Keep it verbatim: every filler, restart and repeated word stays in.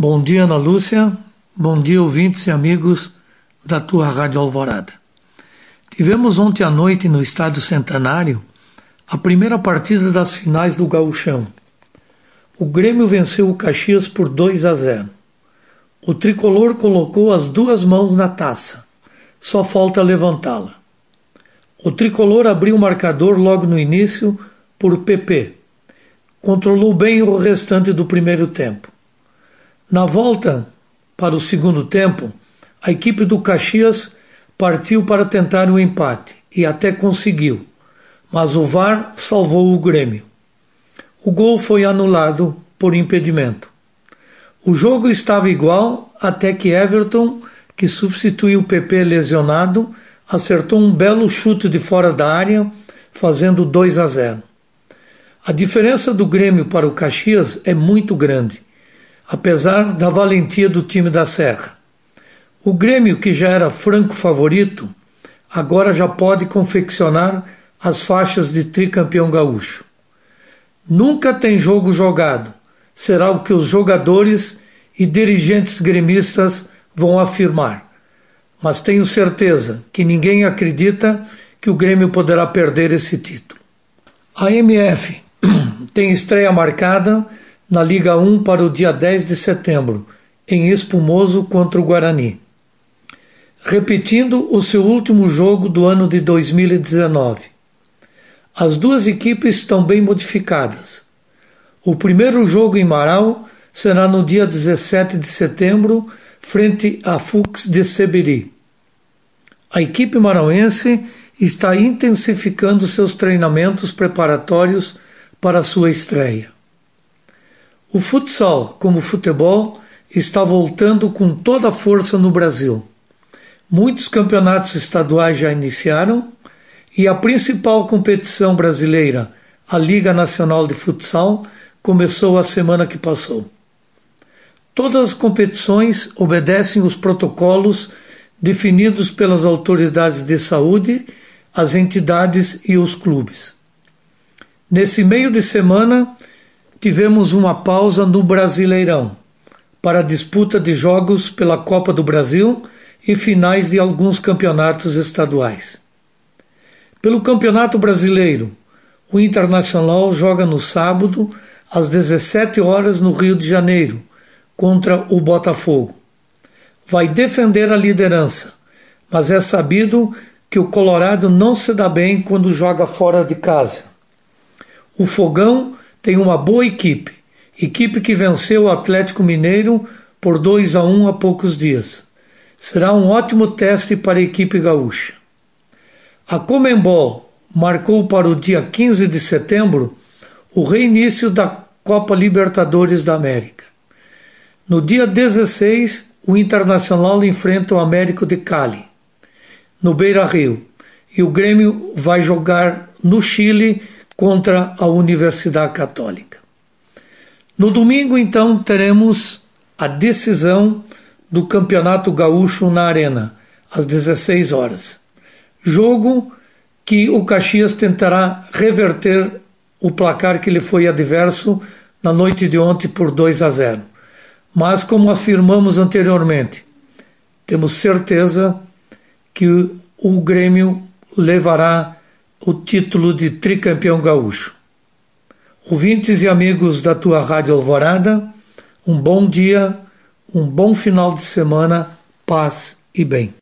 Bom dia, Ana Lúcia. Bom dia, ouvintes e amigos da tua Rádio Alvorada. Tivemos ontem à noite no Estádio Centenário a primeira partida das finais do Gauchão. O Grêmio venceu o Caxias por dois a zero. O tricolor colocou as duas mãos na taça. Só falta levantá-la. O tricolor abriu o marcador logo no início por P P. Controlou bem o restante do primeiro tempo. Na volta para o segundo tempo, a equipe do Caxias partiu para tentar o empate e até conseguiu, mas o V A R salvou o Grêmio. O gol foi anulado por impedimento. O jogo estava igual até que Everton, que substituiu o P P lesionado, acertou um belo chute de fora da área, fazendo dois a zero. A diferença do Grêmio para o Caxias é muito grande, apesar da valentia do time da Serra. O Grêmio, que já era franco favorito, agora já pode confeccionar as faixas de tricampeão gaúcho. Nunca tem jogo jogado, será o que os jogadores e dirigentes gremistas vão afirmar. Mas tenho certeza que ninguém acredita que o Grêmio poderá perder esse título. A M F tem estreia marcada na Liga um para o dia dez de setembro, em Espumoso contra o Guarani. Repetindo o seu último jogo do ano de dois mil e dezenove. As duas equipes estão bem modificadas. O primeiro jogo em Marau será no dia dezessete de setembro, frente à Fux de Seberi. A equipe marauense está intensificando seus treinamentos preparatórios para a sua estreia. O futsal, como o futebol, está voltando com toda a força no Brasil. Muitos campeonatos estaduais já iniciaram e a principal competição brasileira, a Liga Nacional de Futsal, começou a semana que passou. Todas as competições obedecem os protocolos definidos pelas autoridades de saúde, as entidades e os clubes. Nesse meio de semana, tivemos uma pausa no Brasileirão para a disputa de jogos pela Copa do Brasil e finais de alguns campeonatos estaduais. Pelo Campeonato Brasileiro, o Internacional joga no sábado às dezessete horas no Rio de Janeiro contra o Botafogo. Vai defender a liderança, mas é sabido que o Colorado não se dá bem quando joga fora de casa. O Fogão tem uma boa equipe, equipe que venceu o Atlético Mineiro por dois a um há poucos dias. Será um ótimo teste para a equipe gaúcha. A Conmebol marcou para o dia quinze de setembro o reinício da Copa Libertadores da América. No dia dezesseis, o Internacional enfrenta o Américo de Cali, no Beira-Rio, e o Grêmio vai jogar no Chile contra a Universidade Católica. No domingo, então, teremos a decisão do Campeonato Gaúcho na Arena, às dezesseis horas. Jogo que o Caxias tentará reverter o placar que lhe foi adverso na noite de ontem por dois a zero. Mas, como afirmamos anteriormente, temos certeza que o Grêmio levará o título de tricampeão gaúcho. Ouvintes e amigos da tua Rádio Alvorada, um bom dia, um bom final de semana, paz e bem.